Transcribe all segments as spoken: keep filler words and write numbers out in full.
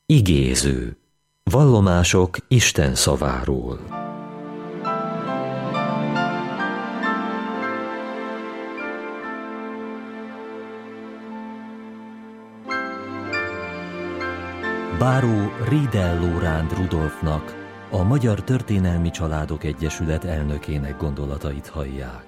Igéző. Vallomások Isten szaváról. Báró Riedel Lóránd Rudolfnak, a Magyar Történelmi Családok Egyesület elnökének gondolatait hallják.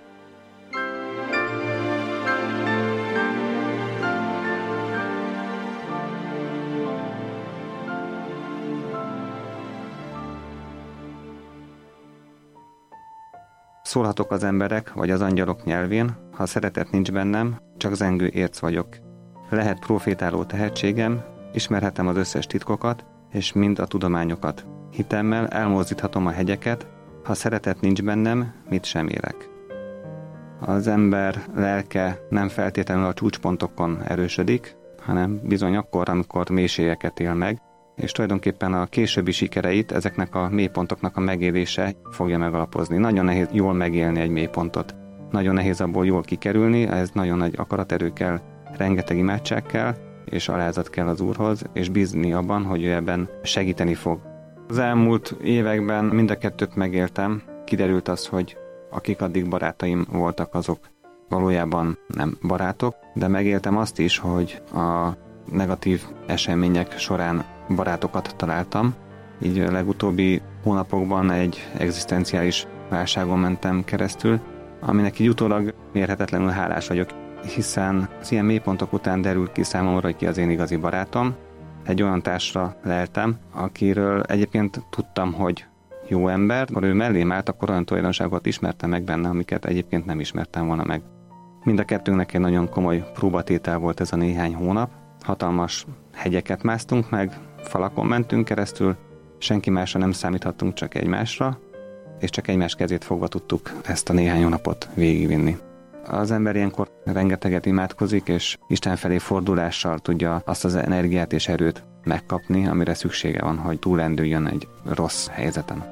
Szólhatok az emberek vagy az angyalok nyelvén, ha szeretet nincs bennem, csak zengő érc vagyok. Lehet profétáló tehetségem, ismerhetem az összes titkokat, és mind a tudományokat. Hitemmel elmozdíthatom a hegyeket, ha szeretet nincs bennem, mit sem érek. Az ember lelke nem feltétlenül a csúcspontokon erősödik, hanem bizony akkor, amikor mélységeket él meg, és tulajdonképpen a későbbi sikereit ezeknek a mélypontoknak a megélése fogja megalapozni. Nagyon nehéz jól megélni egy mélypontot. Nagyon nehéz abból jól kikerülni, ez nagyon nagy akaraterő kell, rengeteg imádság kell, és alázat kell az Úrhoz, és bízni abban, hogy ő ebben segíteni fog. Az elmúlt években mind a kettőt megéltem, kiderült az, hogy akik addig barátaim voltak, azok valójában nem barátok, de megéltem azt is, hogy a negatív események során barátokat találtam. Így a legutóbbi hónapokban egy egzisztenciális válságon mentem keresztül, aminek így utólag mérhetetlenül hálás vagyok, hiszen az ilyen mélypontok után derült ki számomra, hogy ki az én igazi barátom. Egy olyan társra leltem, akiről egyébként tudtam, hogy jó ember, ha ő mellém állt, akkor olyan tulajdonságokat ismertem meg benne, amiket egyébként nem ismertem volna meg. Mind a kettőnknek egy nagyon komoly próbatétel volt ez a néhány hónap. Hatalmas hegyeket másztunk meg, falakon mentünk keresztül, senki másra nem számíthattunk, csak egymásra, és csak egymás kezét fogva tudtuk ezt a néhány hónapot végigvinni. Az ember ilyenkor rengeteget imádkozik, és Isten felé fordulással tudja azt az energiát és erőt megkapni, amire szüksége van, hogy túlendüljön egy rossz helyzeten.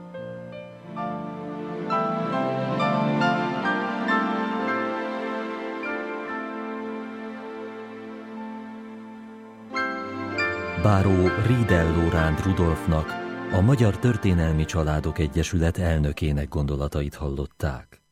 Báró Riedel Lóránd Rudolfnak, a Magyar Történelmi Családok Egyesület elnökének gondolatait hallották.